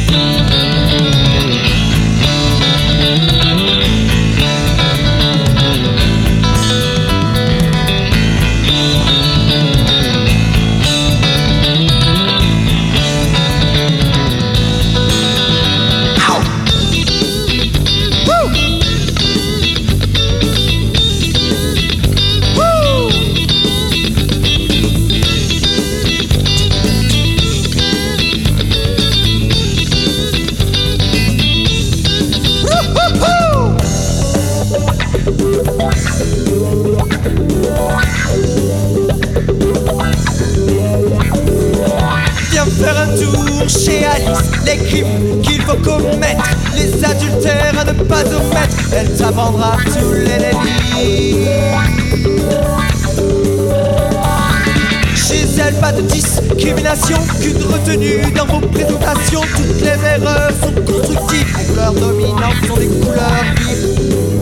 Faire un tour chez Alice, les crimes qu'il faut commettre, les adultères à ne pas omettre, elle t'apprendra tous les délits. Chez elle, pas de discrimination, qu'une retenue dans vos présentations. Toutes les erreurs sont constructives, les couleurs dominantes sont des couleurs vives.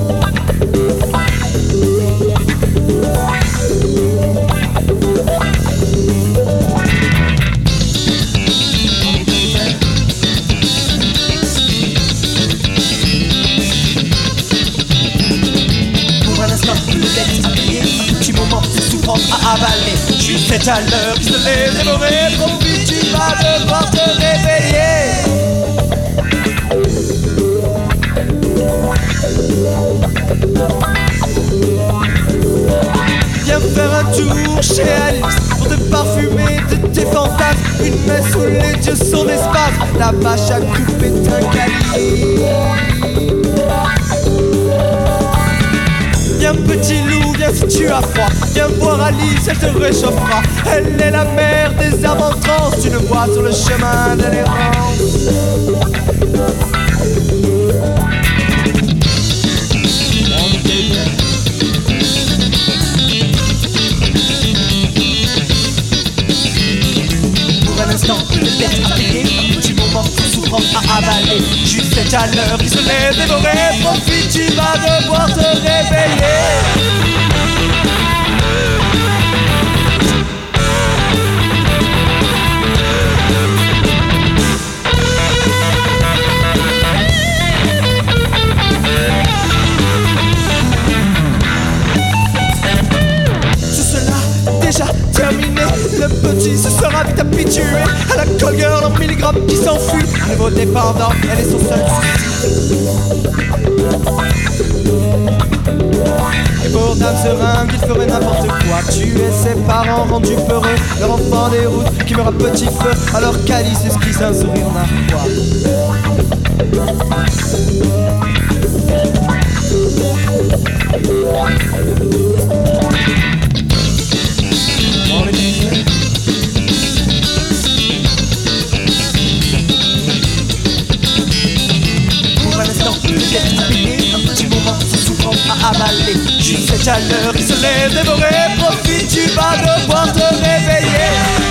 À avaler, juste c'est à l'heure qui se lève dévoré. Profite, tu vas devoir te réveiller. Viens faire un tour chez Alice pour te parfumer de tes fantasmes. Une main sous les yeux, son espace, la vache à couper un calier. Viens petit loup, viens si tu as froid. Viens voir Alice, elle te réchauffera. Elle est la mère des âmes en transe. Tu le vois sur le chemin de l'errance. Pour un instant, une bête à payer, un petit moment de souffrance à avaler. Juste c'est à l'heure qui se lève dévoré. Profite, tu vas devoir te réveiller. Déjà terminé, le petit se sera vite habitué à la call girl en milligrammes qui s'enfuit. Un nouveau dépendant, elle est son seul souci. Et pour Dame Seringue, il ferait n'importe quoi. Tuer ses parents rendus peureux, leur enfant des routes qui meurt à petit feu. Alors qu'Alice esquisse un sourire narquois. Un petit moment de souffrance à avaler. Juste c'est à l'heure qui se lève dévoré. Profite, tu vas devoir te réveiller.